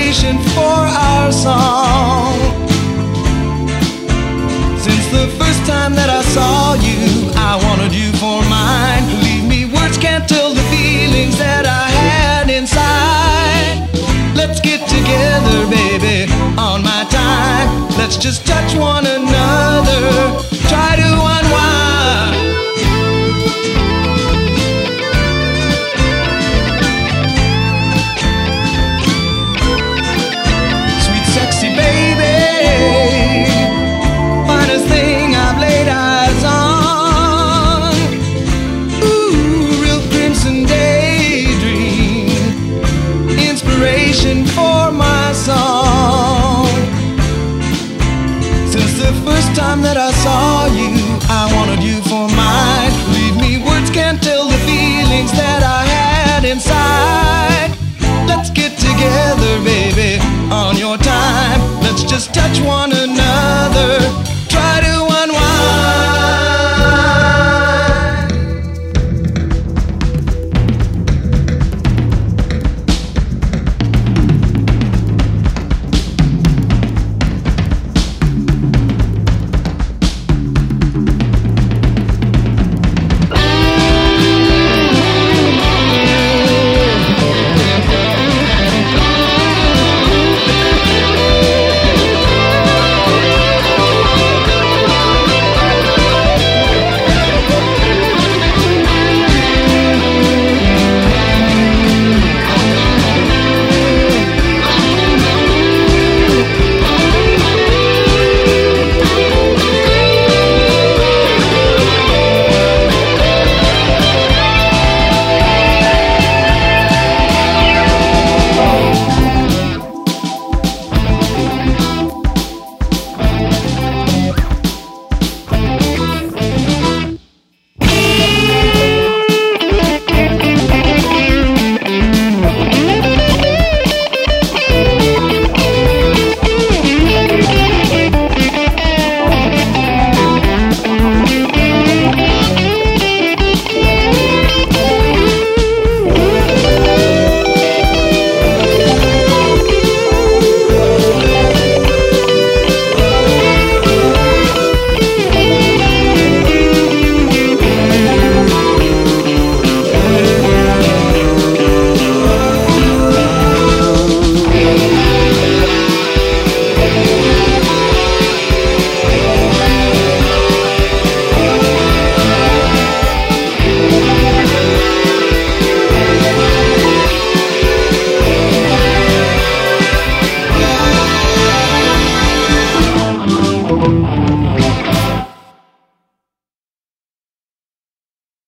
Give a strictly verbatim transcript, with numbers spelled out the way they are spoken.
inspiration for our song. Since the first time that I saw you, I wanted you for mine. Believe me, words can't tell the feelings that I had inside. Let's get together, baby, on my time. Let's just touch one another, try to unwind. Sweet, sexy baby, finest thing I've laid eyes on. Ooh, real crimson daydream, inspiration for my song. Since the first time that I saw you, I wanted you for mine. Believe me, words can't tell the feelings that I had inside. Let's get together, baby, on your time. Let's just touch one